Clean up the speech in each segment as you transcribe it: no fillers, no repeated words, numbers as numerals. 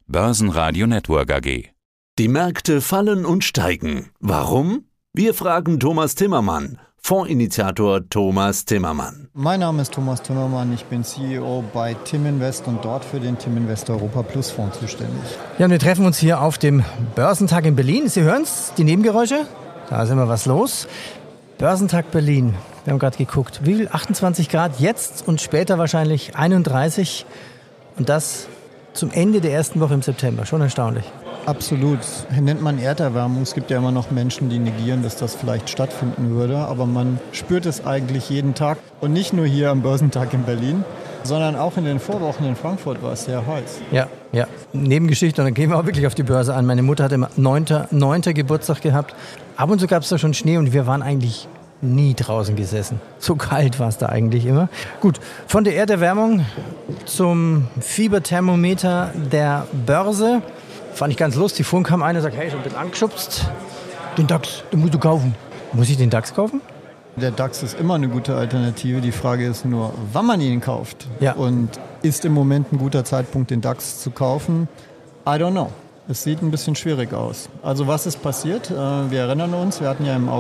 Börsenradio Network AG. Die Märkte fallen und steigen. Warum? Wir fragen Thomas Timmermann, Fondsinitiator Thomas Timmermann. Mein Name ist Thomas Timmermann, ich bin CEO bei Timinvest und dort für den Timinvest Europa Plus Fonds zuständig. Ja, und wir treffen uns hier auf dem Börsentag in Berlin. Sie hören es, die Nebengeräusche? Da ist immer was los. Börsentag Berlin. Wir haben gerade geguckt. Wie viel? 28 Grad jetzt und später wahrscheinlich 31. Und das zum Ende der ersten Woche im September. Schon erstaunlich. Absolut. Nennt man Erderwärmung. Es gibt ja immer noch Menschen, die negieren, dass das vielleicht stattfinden würde. Aber man spürt es eigentlich jeden Tag. Und nicht nur hier am Börsentag in Berlin, sondern auch in den Vorwochen in Frankfurt war es sehr heiß. Ja. Nebengeschichte, und dann gehen wir auch wirklich auf die Börse an. Meine Mutter hatte immer 9. Geburtstag gehabt. Ab und zu gab es da schon Schnee und wir waren eigentlich nie draußen gesessen. So kalt war es da eigentlich immer. Gut, von der Erderwärmung zum Fieberthermometer der Börse. Fand ich ganz lustig. Vorhin kam einer und sagt, hey, schon ein bisschen angeschubst. Den DAX, den musst du kaufen. Muss ich den DAX kaufen? Der DAX ist immer eine gute Alternative. Die Frage ist nur, wann man ihn kauft. Ja. Und ist im Moment ein guter Zeitpunkt, den DAX zu kaufen? I don't know. Es sieht ein bisschen schwierig aus. Also was ist passiert? Wir erinnern uns, wir hatten ja im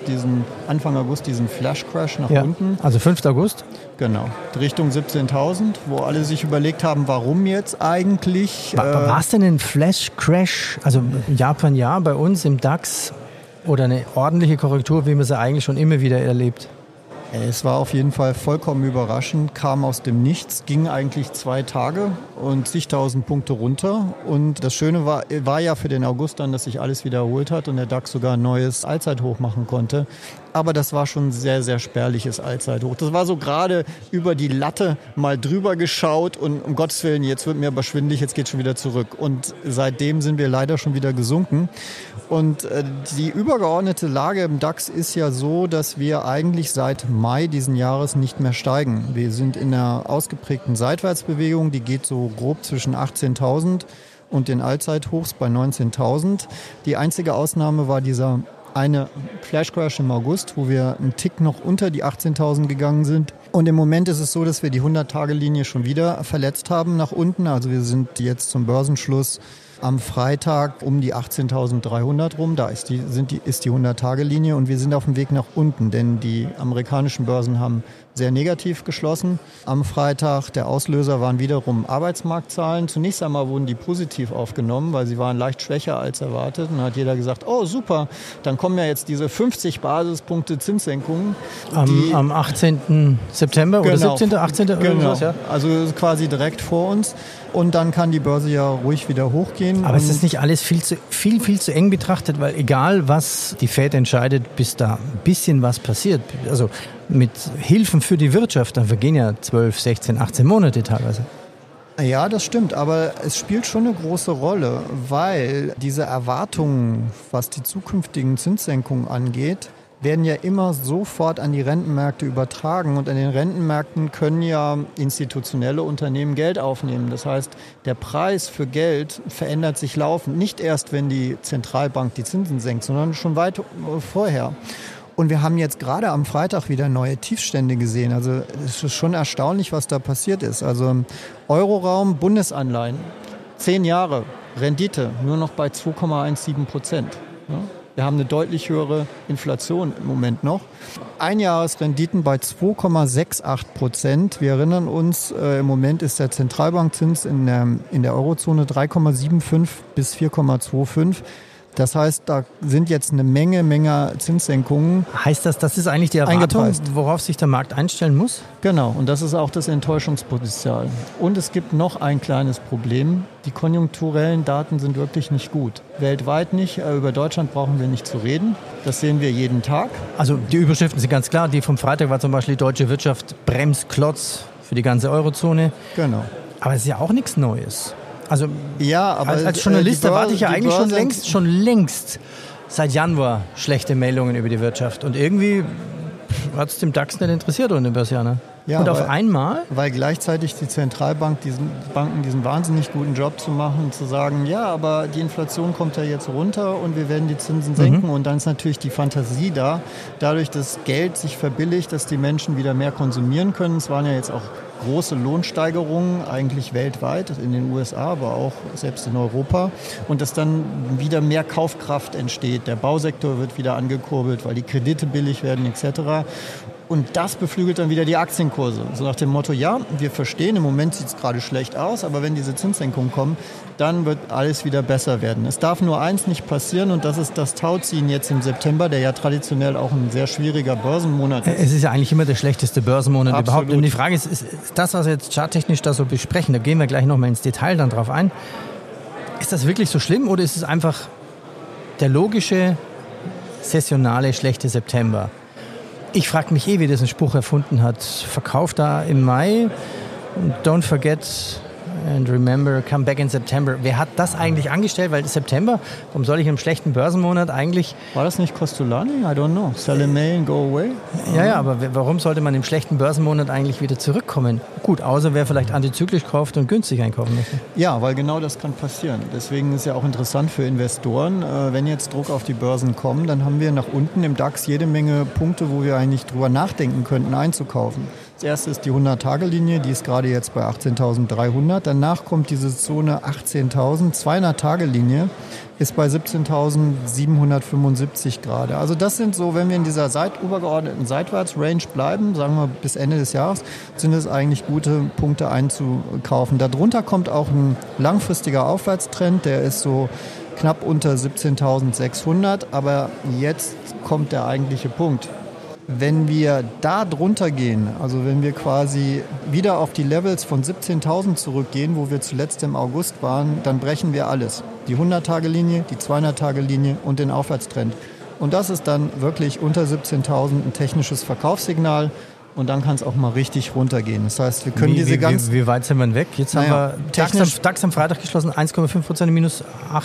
Anfang August diesen Flash-Crash nach unten. Also 5. August? Genau, Richtung 17.000, wo alle sich überlegt haben, warum jetzt eigentlich. War es denn ein Flash-Crash? Also Japan ja, bei uns im DAX oder eine ordentliche Korrektur, wie man sie eigentlich schon immer wieder erlebt? Es war auf jeden Fall vollkommen überraschend, kam aus dem Nichts, ging eigentlich 2 Tage und zigtausend Punkte runter. Und das Schöne war ja für den August dann, dass sich alles wiederholt hat und der DAX sogar ein neues Allzeithoch machen konnte. Aber das war schon ein sehr, sehr spärliches Allzeithoch. Das war so gerade über die Latte mal drüber geschaut und um Gottes Willen, jetzt wird mir aber schwindelig, jetzt geht schon wieder zurück. Und seitdem sind wir leider schon wieder gesunken. Und die übergeordnete Lage im DAX ist ja so, dass wir eigentlich seit Mai diesen Jahres nicht mehr steigen. Wir sind in einer ausgeprägten Seitwärtsbewegung, die geht so grob zwischen 18.000 und den Allzeithochs bei 19.000. Die einzige Ausnahme war dieser eine Flash-Crash im August, wo wir einen Tick noch unter die 18.000 gegangen sind. Und im Moment ist es so, dass wir die 100-Tage-Linie schon wieder verletzt haben nach unten. Also wir sind jetzt zum Börsenschluss am Freitag um die 18.300 rum. Da ist die 100-Tage-Linie und wir sind auf dem Weg nach unten, denn die amerikanischen Börsen haben sehr negativ geschlossen. Am Freitag, der Auslöser waren wiederum Arbeitsmarktzahlen. Zunächst einmal wurden die positiv aufgenommen, weil sie waren leicht schwächer als erwartet. Und dann hat jeder gesagt, oh super, dann kommen ja jetzt diese 50 Basispunkte Zinssenkungen. Am 18. September oder 17., 18. oder sowas, ja? Also quasi direkt vor uns. Und dann kann die Börse ja ruhig wieder hochgehen. Aber ist das nicht alles viel zu eng betrachtet? Weil egal, was die Fed entscheidet, bis da ein bisschen was passiert. Also mit Hilfen für die Wirtschaft, dann vergehen ja 12, 16, 18 Monate teilweise. Ja, das stimmt, aber es spielt schon eine große Rolle, weil diese Erwartungen, was die zukünftigen Zinssenkungen angeht, werden ja immer sofort an die Rentenmärkte übertragen. Und an den Rentenmärkten können ja institutionelle Unternehmen Geld aufnehmen. Das heißt, der Preis für Geld verändert sich laufend. Nicht erst, wenn die Zentralbank die Zinsen senkt, sondern schon weit vorher. Und wir haben jetzt gerade am Freitag wieder neue Tiefstände gesehen. Also es ist schon erstaunlich, was da passiert ist. Also Euroraum, Bundesanleihen, 10 Jahre, Rendite nur noch bei 2,17%. Ja? Wir haben eine deutlich höhere Inflation im Moment noch. Einjahresrenditen bei 2,68%. Wir erinnern uns, im Moment ist der Zentralbankzins in der Eurozone 3,75 bis 4,25. Das heißt, da sind jetzt eine Menge Zinssenkungen. Heißt das ist eigentlich die Erwartung, worauf sich der Markt einstellen muss? Genau, und das ist auch das Enttäuschungspotenzial. Und es gibt noch ein kleines Problem. Die konjunkturellen Daten sind wirklich nicht gut. Weltweit nicht, über Deutschland brauchen wir nicht zu reden. Das sehen wir jeden Tag. Also die Überschriften sind ganz klar. Die vom Freitag war zum Beispiel die deutsche Wirtschaft Bremsklotz für die ganze Eurozone. Genau. Aber es ist ja auch nichts Neues. Also ja, aber als Journalist erwarte ich ja eigentlich schon längst seit Januar schlechte Meldungen über die Wirtschaft. Und irgendwie hat es dem DAX nicht interessiert und den Börsianer. Ja, und auf einmal? Weil gleichzeitig die Zentralbank Banken diesen wahnsinnig guten Job zu machen, zu sagen, ja, aber die Inflation kommt ja jetzt runter und wir werden die Zinsen senken. Und dann ist natürlich die Fantasie da, dadurch, dass Geld sich verbilligt, dass die Menschen wieder mehr konsumieren können. Es waren ja jetzt auch große Lohnsteigerungen, eigentlich weltweit, in den USA, aber auch selbst in Europa. Und dass dann wieder mehr Kaufkraft entsteht. Der Bausektor wird wieder angekurbelt, weil die Kredite billig werden etc. Und das beflügelt dann wieder die Aktienkurse. So nach dem Motto, ja, wir verstehen, im Moment sieht es gerade schlecht aus, aber wenn diese Zinssenkungen kommen, dann wird alles wieder besser werden. Es darf nur eins nicht passieren und das ist das Tauziehen jetzt im September, der ja traditionell auch ein sehr schwieriger Börsenmonat ist. Es ist ja eigentlich immer der schlechteste Börsenmonat Absolut. überhaupt. Und die Frage ist das, was wir jetzt charttechnisch da so besprechen, da gehen wir gleich nochmal ins Detail dann drauf ein, ist das wirklich so schlimm oder ist es einfach der logische, sessionale, schlechte September? Ich frage mich wie das einen Spruch erfunden hat. Verkauft da im Mai, don't forget and remember, come back in September. Wer hat das eigentlich angestellt? Weil September, warum soll ich im schlechten Börsenmonat eigentlich... War das nicht Costolani? I don't know. Sell in May and go away? Ja, aber warum sollte man im schlechten Börsenmonat eigentlich wieder zurückkommen? Gut, außer wer vielleicht antizyklisch kauft und günstig einkaufen möchte. Ja, weil genau das kann passieren. Deswegen ist ja auch interessant für Investoren, wenn jetzt Druck auf die Börsen kommt, dann haben wir nach unten im DAX jede Menge Punkte, wo wir eigentlich drüber nachdenken könnten, einzukaufen. Das erste ist die 100-Tage-Linie, die ist gerade jetzt bei 18.300. Danach kommt diese Zone 18.000. 200-Tage-Linie ist bei 17.775 gerade. Also das sind so, wenn wir in dieser übergeordneten Seitwärts-Range bleiben, sagen wir bis Ende des Jahres, sind es eigentlich gute Punkte einzukaufen. Darunter kommt auch ein langfristiger Aufwärtstrend, der ist so knapp unter 17.600. Aber jetzt kommt der eigentliche Punkt. Wenn wir da drunter gehen, also wenn wir quasi wieder auf die Levels von 17.000 zurückgehen, wo wir zuletzt im August waren, dann brechen wir alles. Die 100-Tage-Linie, die 200-Tage-Linie und den Aufwärtstrend. Und das ist dann wirklich unter 17.000 ein technisches Verkaufssignal. Und dann kann es auch mal richtig runtergehen. Das heißt, wir können wie weit sind wir denn weg? Jetzt haben wir DAX am Freitag geschlossen, 1,5% minus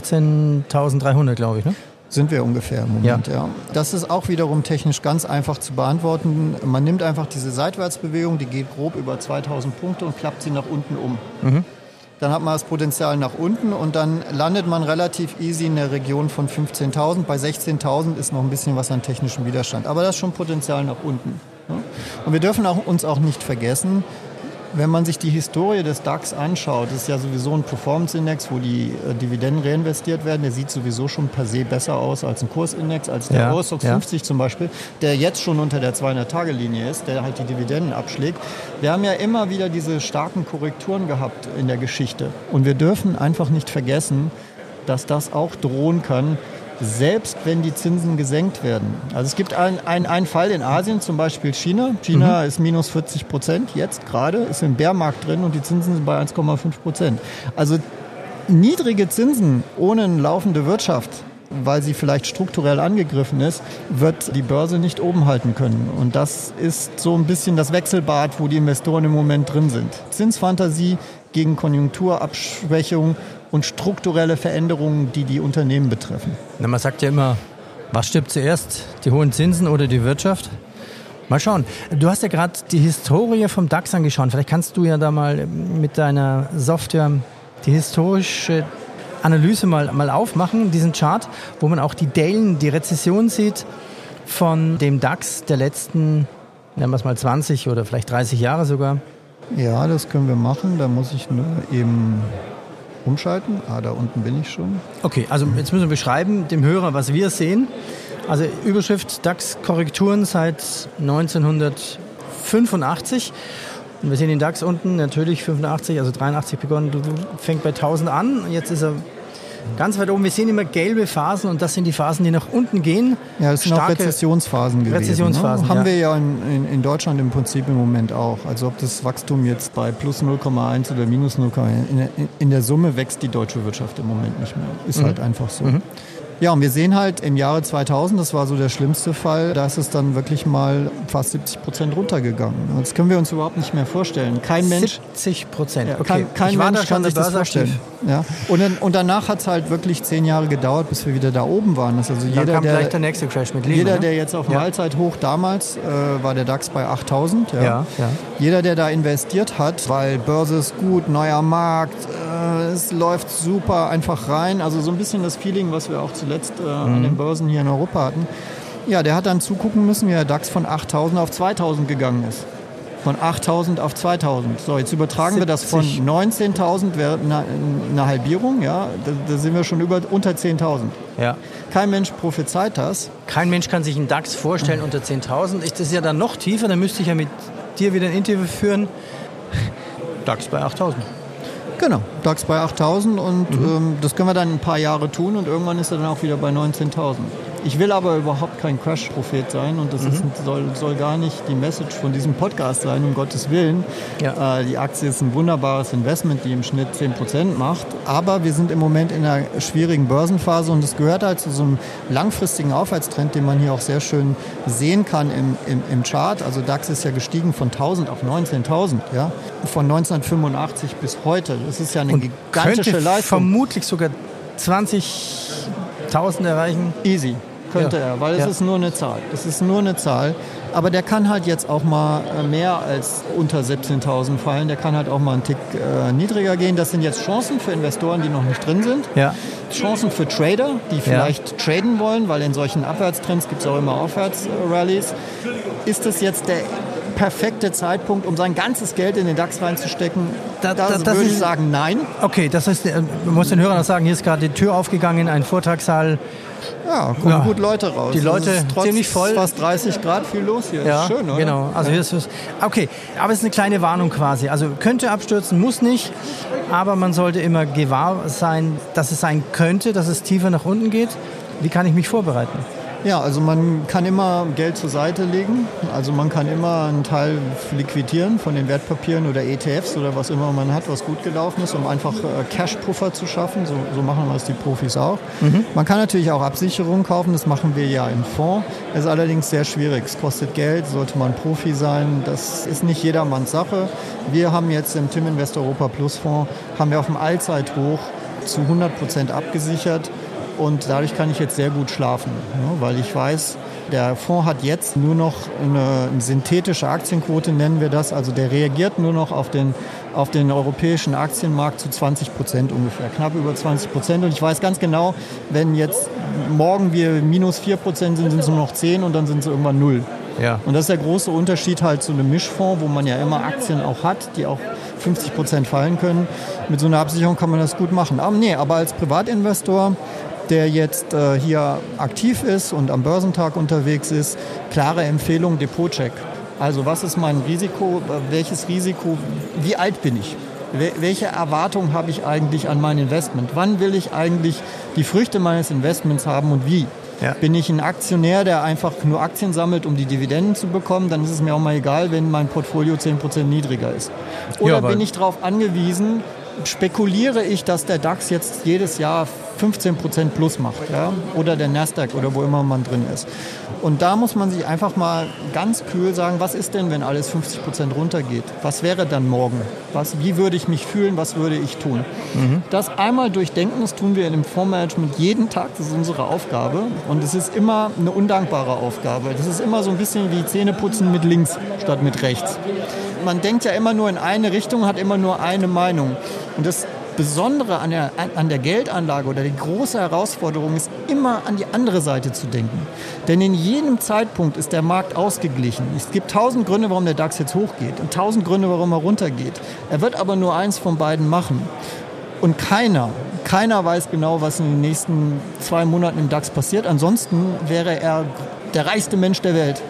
18.300, glaube ich, ne? Sind wir ungefähr im Moment, ja. Das ist auch wiederum technisch ganz einfach zu beantworten. Man nimmt einfach diese Seitwärtsbewegung, die geht grob über 2000 Punkte und klappt sie nach unten um. Dann hat man das Potenzial nach unten und dann landet man relativ easy in der Region von 15.000. Bei 16.000 ist noch ein bisschen was an technischem Widerstand. Aber das ist schon Potenzial nach unten. Und wir dürfen uns auch nicht vergessen, wenn man sich die Historie des DAX anschaut, das ist ja sowieso ein Performance-Index, wo die Dividenden reinvestiert werden. Der sieht sowieso schon per se besser aus als ein Kursindex, als der Eurostoxx 50 zum Beispiel, der jetzt schon unter der 200-Tage-Linie ist, der halt die Dividenden abschlägt. Wir haben ja immer wieder diese starken Korrekturen gehabt in der Geschichte. Und wir dürfen einfach nicht vergessen, dass das auch drohen kann, selbst wenn die Zinsen gesenkt werden. Also es gibt einen Fall in Asien, zum Beispiel China. China ist minus 40% jetzt gerade, ist im Bärmarkt drin und die Zinsen sind bei 1,5%. Also niedrige Zinsen ohne eine laufende Wirtschaft, weil sie vielleicht strukturell angegriffen ist, wird die Börse nicht oben halten können. Und das ist so ein bisschen das Wechselbad, wo die Investoren im Moment drin sind. Zinsfantasie gegen Konjunkturabschwächung und strukturelle Veränderungen, die die Unternehmen betreffen. Na, man sagt ja immer, was stirbt zuerst, die hohen Zinsen oder die Wirtschaft? Mal schauen. Du hast ja gerade die Historie vom DAX angeschaut. Vielleicht kannst du ja da mal mit deiner Software die historische Analyse mal aufmachen, diesen Chart, wo man auch die Dellen, die Rezession sieht von dem DAX der letzten, nennen wir es mal 20 oder vielleicht 30 Jahre sogar. Ja, das können wir machen. Da muss ich nur eben umschalten. Da unten bin ich schon. Okay, also jetzt müssen wir beschreiben dem Hörer, was wir sehen. Also Überschrift DAX-Korrekturen seit 1985. Und wir sehen den DAX unten, natürlich 85, also 83 begonnen, fängt bei 1000 an. Jetzt ist er ganz weit oben. Wir sehen immer gelbe Phasen und das sind die Phasen, die nach unten gehen. Ja, das sind auch Rezessionsphasen gewesen. Rezessionsphasen, Haben wir ja in Deutschland im Prinzip im Moment auch. Also ob das Wachstum jetzt bei plus 0,1 oder minus 0,1, in der Summe wächst die deutsche Wirtschaft im Moment nicht mehr. Ist halt einfach so. Ja, und wir sehen halt im Jahre 2000, das war so der schlimmste Fall, da ist es dann wirklich mal fast 70% runtergegangen. Das können wir uns überhaupt nicht mehr vorstellen. Kein Mensch... 70%, okay. Kein Mensch kann sich das vorstellen. Ja. Und danach hat es halt wirklich 10 Jahre gedauert, bis wir wieder da oben waren. Das ist also dann kam gleich der nächste Crash mit Lehman. Jeder, der jetzt auf dem Allzeithoch damals, war der DAX bei 8000. Ja. Jeder, der da investiert hat, weil Börse ist gut, neuer Markt, es läuft super, einfach rein. Also so ein bisschen das Feeling, was wir auch zuletzt an den Börsen hier in Europa hatten. Ja, der hat dann zugucken müssen, wie der DAX von 8.000 auf 2.000 gegangen ist. Von 8.000 auf 2.000. So, jetzt übertragen wir das von 19.000, wäre eine Halbierung. Ja, da sind wir schon unter 10.000. Ja. Kein Mensch prophezeit das. Kein Mensch kann sich einen DAX vorstellen unter 10.000. Das ist ja dann noch tiefer, dann müsste ich ja mit dir wieder ein Interview führen. DAX bei 8.000. Genau, DAX bei 8.000 und das können wir dann ein paar Jahre tun und irgendwann ist er dann auch wieder bei 19.000. Ich will aber überhaupt kein Crash-Prophet sein und das soll gar nicht die Message von diesem Podcast sein, um Gottes Willen. Ja. Die Aktie ist ein wunderbares Investment, die im Schnitt 10% macht, aber wir sind im Moment in einer schwierigen Börsenphase und es gehört halt zu so einem langfristigen Aufwärtstrend, den man hier auch sehr schön sehen kann im Chart. Also DAX ist ja gestiegen von 1.000 auf 19.000, ja? Von 1985 bis heute. Das ist ja eine gigantische Leistung. Vermutlich sogar 20.000 erreichen. Easy. Könnte er, weil es ist nur eine Zahl. Es ist nur eine Zahl. Aber der kann halt jetzt auch mal mehr als unter 17.000 fallen. Der kann halt auch mal einen Tick niedriger gehen. Das sind jetzt Chancen für Investoren, die noch nicht drin sind. Ja. Chancen für Trader, die vielleicht traden wollen, weil in solchen Abwärtstrends gibt es auch immer Aufwärtsrallies. Ist das jetzt der perfekte Zeitpunkt, um sein ganzes Geld in den DAX reinzustecken? Das würde ich sagen, nein. Okay, das heißt, man muss den Hörern auch sagen, hier ist gerade die Tür aufgegangen, ein Vortragssaal. Ja, kommen gut Leute raus. Die Leute ziemlich voll. Fast 30 Grad, viel los hier. Ja, ist schön, oder? Genau. Also hier ist okay, aber es ist eine kleine Warnung quasi. Also könnte abstürzen, muss nicht. Aber man sollte immer gewahr sein, dass es sein könnte, dass es tiefer nach unten geht. Wie kann ich mich vorbereiten? Ja, also man kann immer Geld zur Seite legen. Also man kann immer einen Teil liquidieren von den Wertpapieren oder ETFs oder was immer man hat, was gut gelaufen ist, um einfach Cash-Puffer zu schaffen. So machen das die Profis auch. Man kann natürlich auch Absicherungen kaufen. Das machen wir ja im Fonds. Es ist allerdings sehr schwierig. Es kostet Geld, sollte man Profi sein. Das ist nicht jedermanns Sache. Wir haben jetzt im TIM Invest Europa Plus Fonds haben wir auf dem Allzeithoch zu 100% abgesichert. Und dadurch kann ich jetzt sehr gut schlafen, weil ich weiß, der Fonds hat jetzt nur noch eine synthetische Aktienquote, nennen wir das. Also der reagiert nur noch auf den europäischen Aktienmarkt zu 20% ungefähr, knapp über 20%. Und ich weiß ganz genau, wenn jetzt morgen wir minus 4% sind es nur noch 10 und dann sind es irgendwann 0. Ja. Und das ist der große Unterschied halt zu einem Mischfonds, wo man ja immer Aktien auch hat, die auch 50% fallen können. Mit so einer Absicherung kann man das gut machen. Aber als Privatinvestor, der jetzt hier aktiv ist und am Börsentag unterwegs ist, klare Empfehlung, Depotcheck. Also was ist mein Risiko, welches Risiko, wie alt bin ich? Welche Erwartung habe ich eigentlich an mein Investment? Wann will ich eigentlich die Früchte meines Investments haben und wie? Ja. Bin ich ein Aktionär, der einfach nur Aktien sammelt, um die Dividenden zu bekommen, dann ist es mir auch mal egal, wenn mein Portfolio 10% niedriger ist. Oder bin ich darauf angewiesen, spekuliere ich, dass der DAX jetzt jedes Jahr 15% plus macht, ja? Oder der Nasdaq oder wo immer man drin ist. Und da muss man sich einfach mal ganz kühl sagen, was ist denn, wenn alles 50% runtergeht? Was wäre dann morgen? Wie würde ich mich fühlen? Was würde ich tun? Das einmal durchdenken, das tun wir in dem Fondsmanagement jeden Tag, das ist unsere Aufgabe. Und es ist immer eine undankbare Aufgabe. Das ist immer so ein bisschen wie Zähneputzen mit links statt mit rechts. Man denkt ja immer nur in eine Richtung, hat immer nur eine Meinung. Und das Besondere an der Geldanlage oder die große Herausforderung ist, immer an die andere Seite zu denken. Denn in jedem Zeitpunkt ist der Markt ausgeglichen. Es gibt 1000 Gründe, warum der DAX jetzt hochgeht und 1000 Gründe, warum er runtergeht. Er wird aber nur eins von beiden machen. Und keiner weiß genau, was in den nächsten 2 Monaten im DAX passiert. Ansonsten wäre er der reichste Mensch der Welt.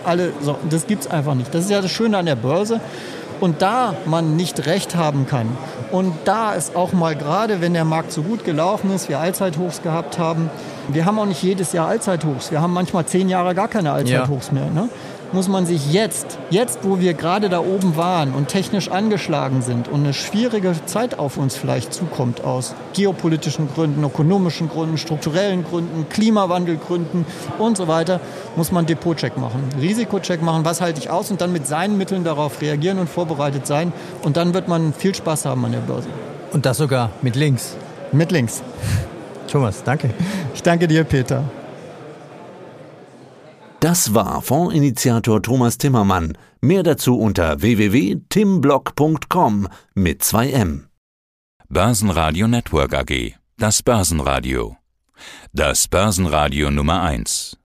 Das gibt es einfach nicht. Das ist ja das Schöne an der Börse. Und da man nicht recht haben kann und da ist auch mal gerade, wenn der Markt so gut gelaufen ist, wir Allzeithochs gehabt haben, wir haben auch nicht jedes Jahr Allzeithochs. Wir haben manchmal 10 Jahre gar keine Allzeithochs mehr. Ne? muss man sich jetzt, wo wir gerade da oben waren und technisch angeschlagen sind und eine schwierige Zeit auf uns vielleicht zukommt aus geopolitischen Gründen, ökonomischen Gründen, strukturellen Gründen, Klimawandelgründen und so weiter, muss man Depotcheck machen, Risikocheck machen, was halte ich aus und dann mit seinen Mitteln darauf reagieren und vorbereitet sein. Und dann wird man viel Spaß haben an der Börse. Und das sogar mit links. Mit links. Thomas, danke. Ich danke dir, Peter. Das war Fondsinitiator Thomas Timmermann. Mehr dazu unter www.timblock.com mit 2M. Börsenradio Network AG. Das Börsenradio. Das Börsenradio Nummer 1.